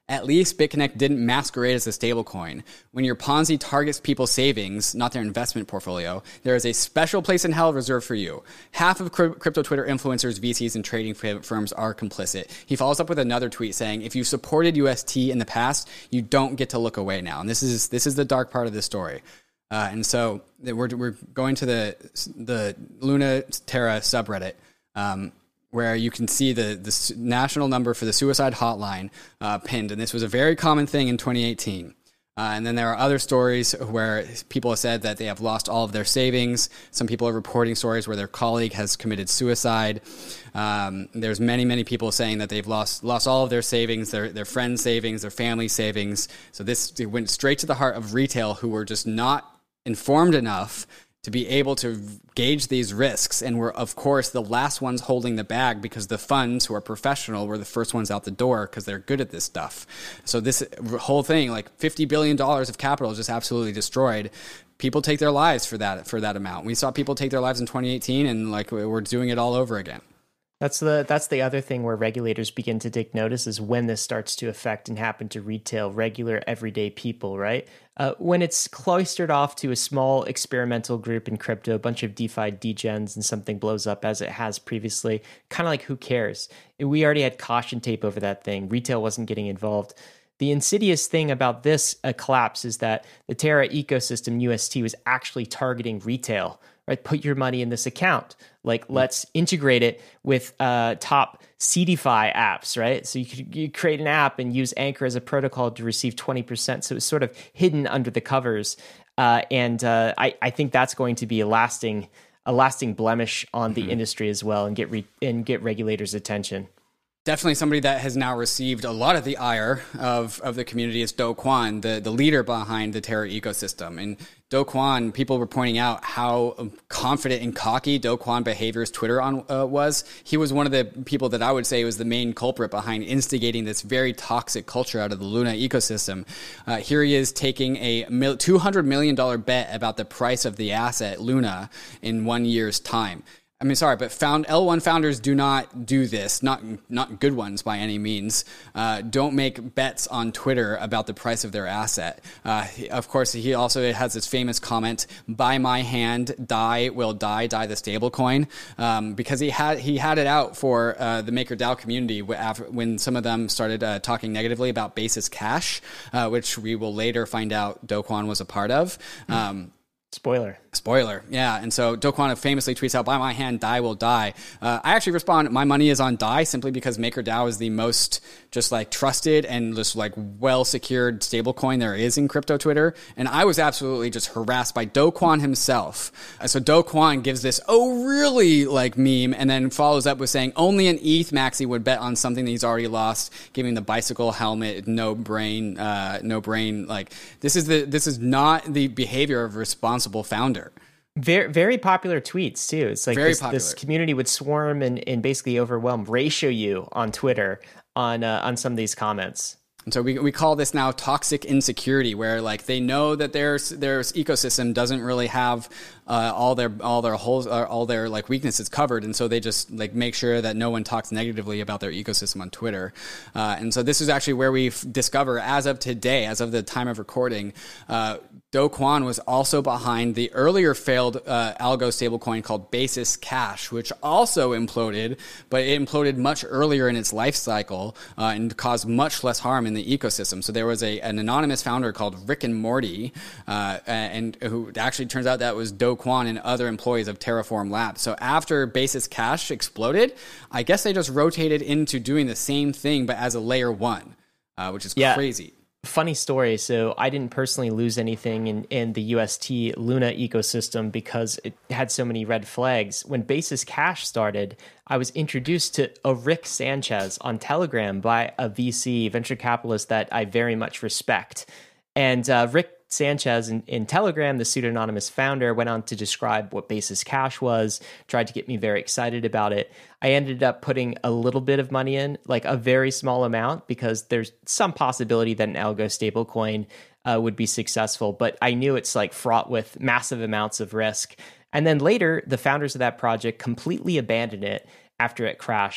At least BitConnect didn't masquerade as a stablecoin. When your Ponzi targets people's savings, not their investment portfolio, there is a special place in hell reserved for you. Half of crypto Twitter influencers, V Cs, and trading firms are complicit. He follows up with another tweet saying, if you supported U S T in the past, you don't get to look away now. And this is this is the dark part of the story. Uh, and so we're we're going to the the Luna Terra subreddit, um, where you can see the, the national number for the suicide hotline uh, pinned. And this was a very common thing in twenty eighteen. Uh, and then there are other stories where people have said that they have lost all of their savings. Some people are reporting stories where their colleague has committed suicide. Um, there's many, many people saying that they've lost lost all of their savings, their their friends' savings, their family savings. So this went straight to the heart of retail, who were just not informed enough to be able to gauge these risks, and were, of course, the last ones holding the bag, because the funds, who are professional, were the first ones out the door because they're good at this stuff. So this whole thing, like fifty billion dollars of capital, is just absolutely destroyed. People take their lives for that for that amount. We saw people take their lives in twenty eighteen, and like we're doing it all over again. That's the that's the other thing where regulators begin to take notice, is when this starts to affect and happen to retail, regular, everyday people, right? Uh, when it's cloistered off to a small experimental group in crypto, a bunch of DeFi degens, and something blows up as it has previously, kind of like, who cares? We already had caution tape over that thing. Retail wasn't getting involved. The insidious thing about this uh, collapse is that the Terra ecosystem, U S T, was actually targeting retail, right? Put your money in this account. Like, let's integrate it with uh, top C D F I apps, right? So you could you create an app and use Anchor as a protocol to receive twenty percent. So it's sort of hidden under the covers. Uh, and uh, I, I think that's going to be a lasting a lasting blemish on the mm-hmm. industry as well, and get re- and get regulators' attention. Definitely somebody that has now received a lot of the ire of, of the community is Do Kwon, the, the leader behind the Terra ecosystem. And Do Kwon, people were pointing out how confident and cocky Do Kwon Behavior's Twitter on uh, was. He was one of the people that I would say was the main culprit behind instigating this very toxic culture out of the Luna ecosystem. Uh, here he is taking a mil- two hundred million dollars bet about the price of the asset Luna in one year's time. I mean, sorry, but found L one founders do not do this. Not not good ones by any means. Uh, don't make bets on Twitter about the price of their asset. Uh, of course, he also has this famous comment: "By my hand, Dai will die, Dai the stablecoin," um, because he had he had it out for uh, the MakerDAO community when some of them started uh, talking negatively about Basis Cash, uh, which we will later find out Do Kwon was a part of. Um, Spoiler. Spoiler, yeah. And so Do Kwon famously tweets out, "By my hand, Dai will die." Uh, I actually respond, my money is on Dai, simply because MakerDAO is the most just like trusted and just like well-secured stablecoin there is in crypto Twitter. And I was absolutely just harassed by Do Kwon himself. Uh, so Do Kwon gives this, "Oh, really?" like meme, and then follows up with saying, "Only an E T H maxi would bet on something that he's already lost," giving the bicycle helmet no brain, uh, no brain. Like this is the this is not the behavior of a responsible founder. Very, very popular tweets too. It's like Very this, this community would swarm and, and basically overwhelm, ratio you on Twitter on uh, on some of these comments. And so we we call this now toxic insecurity, where like they know that their their ecosystem doesn't really have uh, all their all their holes, uh, all their like weaknesses covered, and so they just like make sure that no one talks negatively about their ecosystem on Twitter. Uh, and so this is actually where we discover, as of today, as of the time of recording, uh, Do Kwon was also behind the earlier failed uh, algo stablecoin called Basis Cash, which also imploded, but it imploded much earlier in its life cycle uh, and caused much less harm in the ecosystem. So there was a an anonymous founder called Rick and Morty, uh, and who actually turns out that was Do Kwon and other employees of Terraform Labs. So after Basis Cash exploded, I guess they just rotated into doing the same thing, but as a layer one, uh, which is yeah. crazy. Funny story. So I didn't personally lose anything in, in the U S T Luna ecosystem because it had so many red flags. When Basis Cash started, I was introduced to a Rick Sanchez on Telegram by a V C, venture capitalist that I very much respect. And uh, Rick Sanchez in, in Telegram, the pseudonymous founder, went on to describe what Basis Cash was, tried to get me very excited about it. I ended up putting a little bit of money in, like a very small amount, because there's some possibility that an algo stablecoin uh, would be successful. But I knew it's like fraught with massive amounts of risk. And then later, the founders of that project completely abandoned it after it crashed.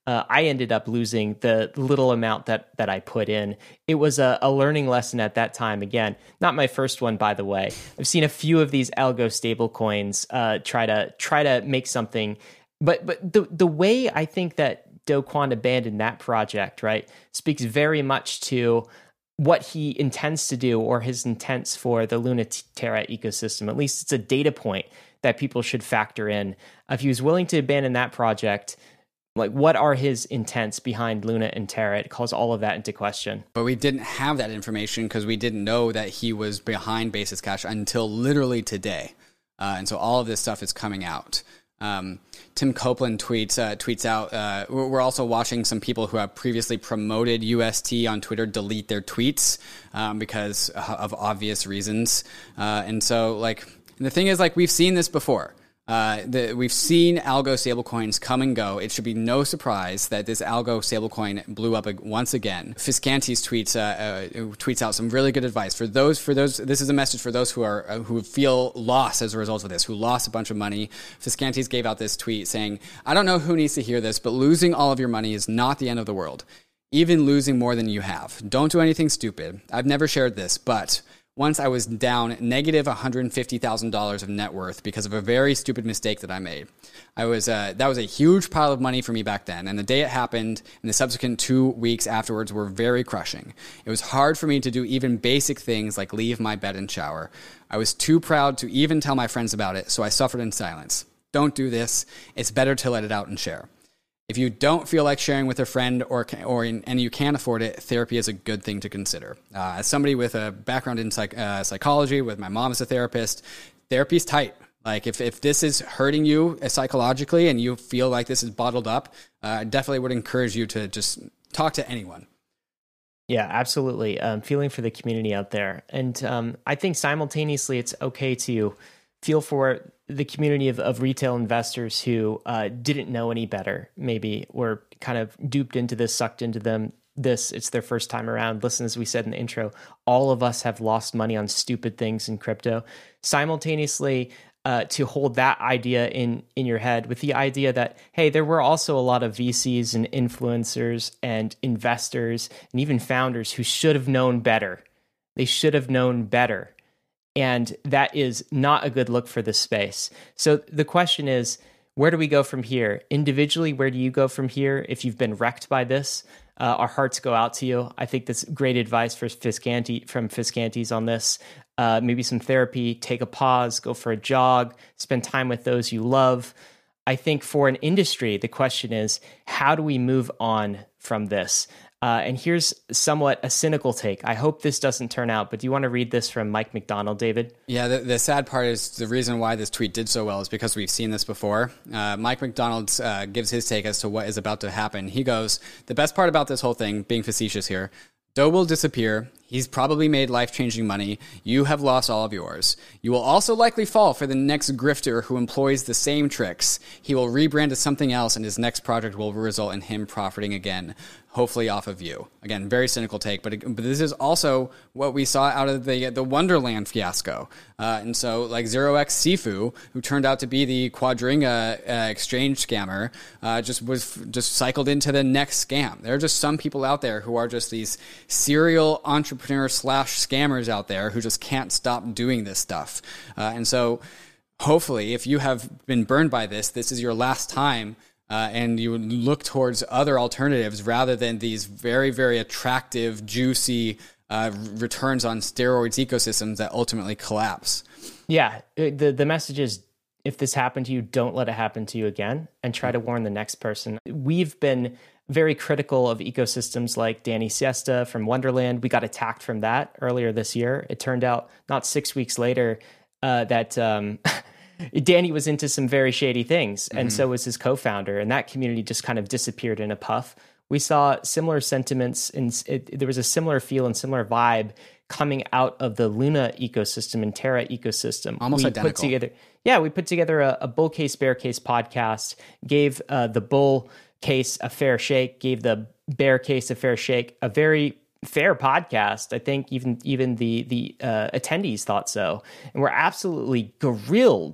uh, I ended up losing the little amount that that I put in. It was a, a learning lesson at that time. Again, not my first one, by the way. I've seen a few of these algo stablecoins uh, try to try to make something, but but the the way I think that Do Kwon abandoned that project, right, speaks very much to what he intends to do or his intents for the Luna Terra ecosystem. At least it's a data point that people should factor in. If he was willing to abandon that project, like, what are his intents behind Luna and Terra? It calls all of that into question. But we didn't have that information because we didn't know that he was behind Basis Cash until literally today. Uh, and so all of this stuff is coming out. Um, Tim Copeland tweets uh, tweets out, uh, we're also watching some people who have previously promoted U S T on Twitter delete their tweets um, because of obvious reasons. Uh, and so, like, and the thing is, like, we've seen this before. Uh, the, we've seen algo stablecoins come and go. It should be no surprise that this algo stablecoin blew up once again. Fiskantes tweets uh, uh, tweets out some really good advice for those. For those, this is a message for those who are uh, who feel lost as a result of this, who lost a bunch of money. Fiskantes gave out this tweet saying, "I don't know who needs to hear this, but losing all of your money is not the end of the world. Even losing more than you have. Don't do anything stupid. I've never shared this, but once I was down negative one hundred fifty thousand dollars of net worth because of a very stupid mistake that I made. I was uh, that was a huge pile of money for me back then, and the day it happened and the subsequent two weeks afterwards were very crushing. It was hard for me to do even basic things like leave my bed and shower. I was too proud to even tell my friends about it, so I suffered in silence. Don't do this. It's better to let it out and share. If you don't feel like sharing with a friend or or in, and you can't afford it, therapy is a good thing to consider." Uh, as somebody with a background in psych, uh, psychology, with my mom as a therapist, therapy's tight. Like, if, if this is hurting you psychologically and you feel like this is bottled up, uh, I definitely would encourage you to just talk to anyone. Yeah, absolutely. Um, feeling for the community out there. And um, I think simultaneously it's okay to feel for the community of, of retail investors who uh, didn't know any better, maybe were kind of duped into this, sucked into them. This, it's their first time around. Listen, as we said in the intro, all of us have lost money on stupid things in crypto. Simultaneously, uh, to hold that idea in, in your head with the idea that, hey, there were also a lot of V Cs and influencers and investors and even founders who should have known better. They should have known better. And that is not a good look for this space. So the question is, where do we go from here? Individually, where do you go from here if you've been wrecked by this? Uh, our hearts go out to you. I think that's great advice for Fiskantes, from Fiskantes on this. Uh, maybe some therapy, take a pause, go for a jog, spend time with those you love. I think for an industry, the question is, how do we move on from this? Uh, and here's somewhat a cynical take. I hope this doesn't turn out, but do you want to read this from Mike McDonald, David? Yeah, the, the sad part is the reason why this tweet did so well is because we've seen this before. Uh, Mike McDonald uh, gives his take as to what is about to happen. He goes, "The best part about this whole thing," being facetious here, "Doe will disappear. He's probably made life-changing money. You have lost all of yours. You will also likely fall for the next grifter who employs the same tricks. He will rebrand to something else, and his next project will result in him profiting again, hopefully off of you." Again, very cynical take, but, but this is also what we saw out of the the Wonderland fiasco. Uh, and so, like Zero X Sifu, who turned out to be the Quadringa uh, exchange scammer, uh, just was just cycled into the next scam. There are just some people out there who are just these serial entrepreneurs slash scammers out there who just can't stop doing this stuff. Uh, and so hopefully, if you have been burned by this, this is your last time. Uh, and you would look towards other alternatives rather than these very, very attractive, juicy uh, returns on steroids ecosystems that ultimately collapse. Yeah, the the message is, if this happened to you, don't let it happen to you again, and try to warn the next person. We've been very critical of ecosystems like Danny Siesta from Wonderland. We got attacked from that earlier this year. It turned out not six weeks later uh, that... Um, Danny was into some very shady things, and mm-hmm. so was his co-founder, and that community just kind of disappeared in a puff. We saw similar sentiments, and there was a similar feel and similar vibe coming out of the Luna ecosystem and Terra ecosystem. Almost we identical. Put together, yeah, we put together a, a bull case, bear case podcast, gave uh, the bull case a fair shake, gave the bear case a fair shake, a very fair podcast. I think even even the the uh, attendees thought so, and we're absolutely grilled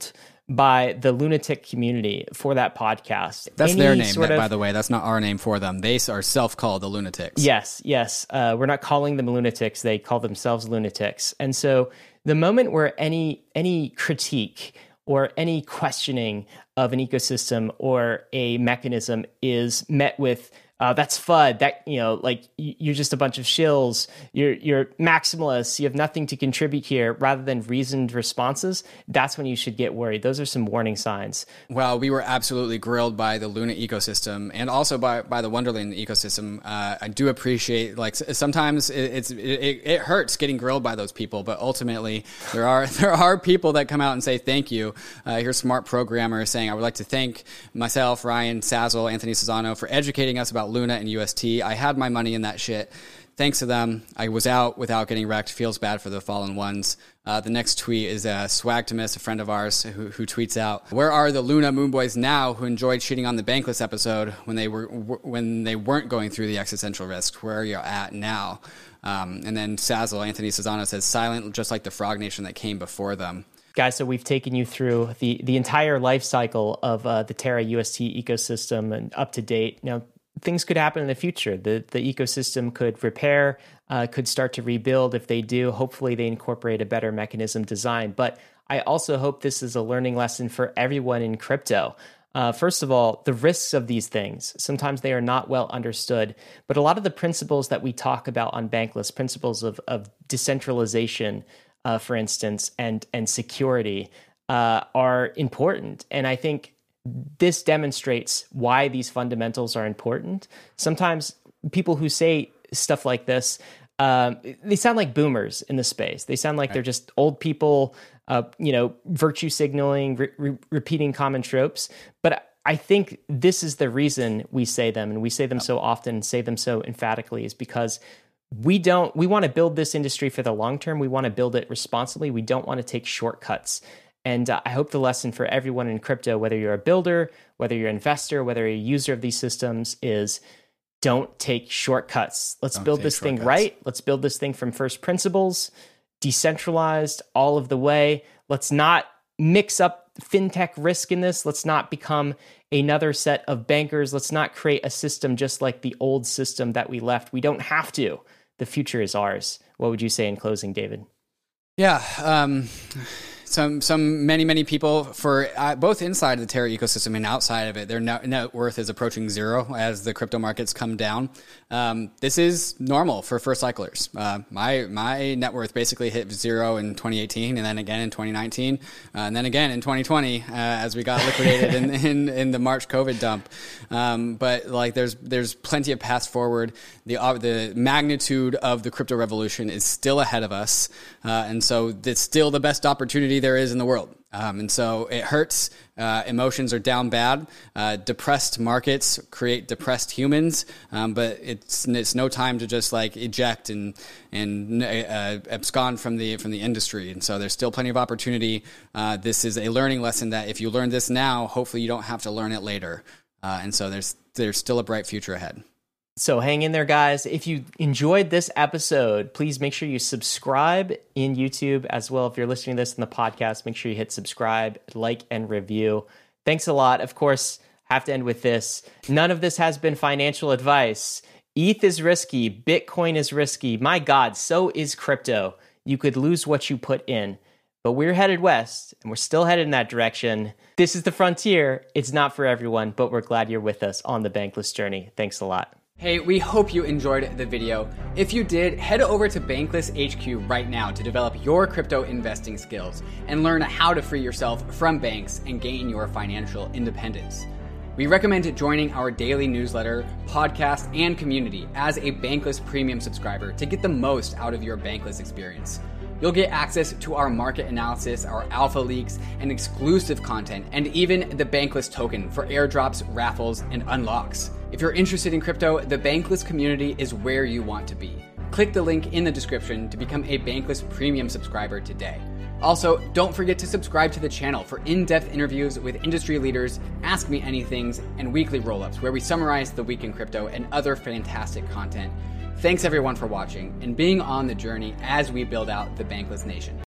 by the lunatic community for that podcast. That's Any their name, sort that, of, by the way. That's not our name for them. They are self-called the lunatics. Yes, yes. Uh, we're not calling them lunatics. They call themselves lunatics. And so the moment where any any critique or any questioning of an ecosystem or a mechanism is met with Uh, that's F U D. That, you know, like you're just a bunch of shills. You're you're maximalists. You have nothing to contribute here, rather than reasoned responses. That's when you should get worried. Those are some warning signs. Well, we were absolutely grilled by the Luna ecosystem and also by by the Wonderland ecosystem. Uh, I do appreciate, like, sometimes it, it's it, it hurts getting grilled by those people, but ultimately there are there are people that come out and say thank you. Uh, here's Smart Programmer saying, I would like to thank myself, Ryan Sazzle, Anthony Sazzano for educating us about Luna and U S T. I had my money in that shit. Thanks to them, I was out without getting wrecked. Feels bad for the fallen ones. Uh, the next tweet is uh, Swagtimus, a friend of ours, who, who tweets out, "Where are the Luna Moon Boys now who enjoyed shitting on the Bankless episode when they were w- when they weren't going through the existential risks? Where are you at now?" Um, and then Sazzle, Anthony Sazzano, says, "Silent, just like the Frog Nation that came before them." Guys, so we've taken you through the, the entire life cycle of uh, the Terra U S T ecosystem and up to date. Now, things could happen in the future. The the ecosystem could repair, uh, could start to rebuild. If they do, hopefully they incorporate a better mechanism design. But I also hope this is a learning lesson for everyone in crypto. Uh, first of all, the risks of these things. Sometimes they are not well understood, but a lot of the principles that we talk about on Bankless, principles of, of decentralization, uh, for instance, and, and security uh, are important. And I think this demonstrates why these fundamentals are important. Sometimes people who say stuff like this, um, they sound like boomers in the space. They sound like right. they're just old people, uh, you know, virtue signaling, re- re- repeating common tropes. But I think this is the reason we say them, and we say them so often and say them so emphatically, is because we don't, we want to build this industry for the long term. We want to build it responsibly. We don't want to take shortcuts. And uh, I hope the lesson for everyone in crypto, whether you're a builder, whether you're an investor, whether you're a user of these systems, is don't take shortcuts. Let's don't build this thing right. Let's build this thing from first principles, decentralized all of the way. Let's not mix up fintech risk in this. Let's not become another set of bankers. Let's not create a system just like the old system that we left. We don't have to. The future is ours. What would you say in closing, David? Yeah. Um... Some, some, many, many people for uh, both inside the Terra ecosystem and outside of it, their net, net worth is approaching zero as the crypto markets come down. Um, this is normal for first cyclers. Uh, my, my net worth basically hit zero in twenty eighteen, and then again in twenty nineteen, uh, and then again in twenty twenty uh, as we got liquidated in, in, in the March COVID dump. Um, but like, there's, there's plenty of paths forward. The, uh, the magnitude of the crypto revolution is still ahead of us, uh, and so it's still the best opportunity there is in the world. Um, and so it hurts. Uh, emotions are down bad. Uh, depressed markets create depressed humans. Um, but it's it's no time to just like eject and and uh, abscond from the from the industry. And so there's still plenty of opportunity. Uh, this is a learning lesson that if you learn this now, hopefully you don't have to learn it later. Uh, and so there's there's still a bright future ahead. So hang in there, guys. If you enjoyed this episode, please make sure you subscribe in YouTube as well. If you're listening to this in the podcast, make sure you hit subscribe, like, and review. Thanks a lot. Of course, have to end with this. None of this has been financial advice. E T H is risky. Bitcoin is risky. My God, so is crypto. You could lose what you put in. But we're headed west, and we're still headed in that direction. This is the frontier. It's not for everyone, but we're glad you're with us on the Bankless journey. Thanks a lot. Hey, we hope you enjoyed the video. If you did, head over to Bankless H Q right now to develop your crypto investing skills and learn how to free yourself from banks and gain your financial independence. We recommend joining our daily newsletter, podcast, and community as a Bankless Premium subscriber to get the most out of your Bankless experience. You'll get access to our market analysis, our alpha leaks, and exclusive content, and even the Bankless token for airdrops, raffles, and unlocks. If you're interested in crypto, the Bankless community is where you want to be. Click the link in the description to become a Bankless Premium subscriber today. Also, don't forget to subscribe to the channel for in-depth interviews with industry leaders, Ask Me Anythings, and weekly roll-ups where we summarize the week in crypto and other fantastic content. Thanks everyone for watching and being on the journey as we build out the Bankless Nation.